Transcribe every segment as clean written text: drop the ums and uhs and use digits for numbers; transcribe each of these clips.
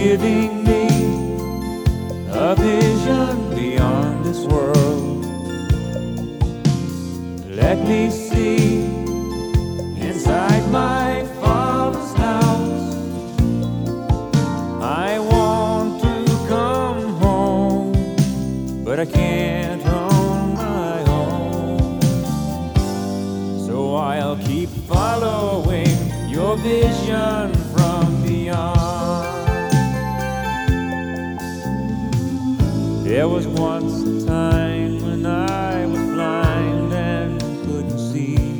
giving me a vision beyond this world. Let me see inside my Father's house. I want to come home, but I can't on my own. So I'll keep following your vision from beyond. There was once a time when I was blind and couldn't see,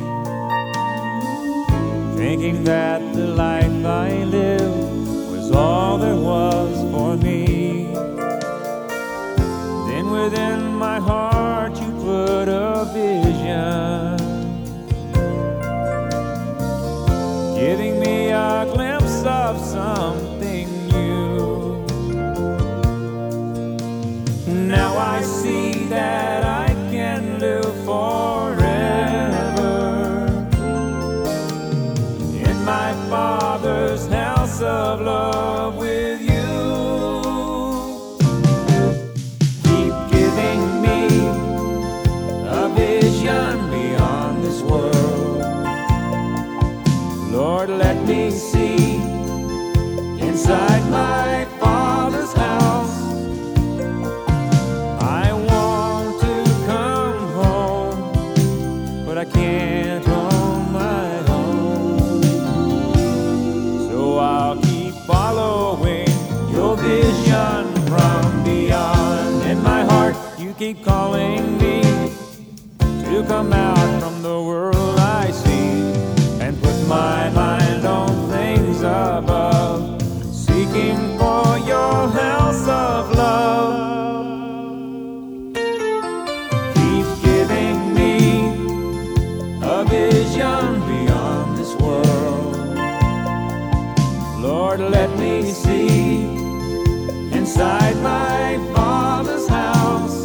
thinking that the life I lived was all there was for me. Then within my heart you put a vision, giving me a glimpse of something new. Now I see that I can live forever in my Father's house of love with you. Keep giving me a vision beyond this world. Lord, let me see inside my Father's house. I want to come home, but I can't on my own. So I'll keep following your vision from beyond. In my heart, you keep calling me to come out from the world I see and put my mind on things above, seeking for your house of love. Keep giving me a vision beyond this world. Lord, let me see inside my Father's house.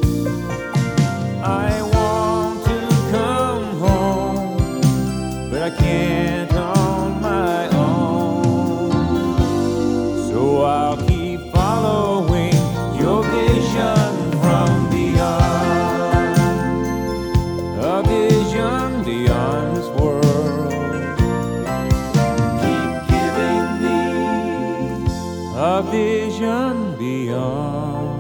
I want to come home, but I can't on my own. So I'll keep following your vision from beyond, a vision beyond this world. Keep giving me a vision beyond.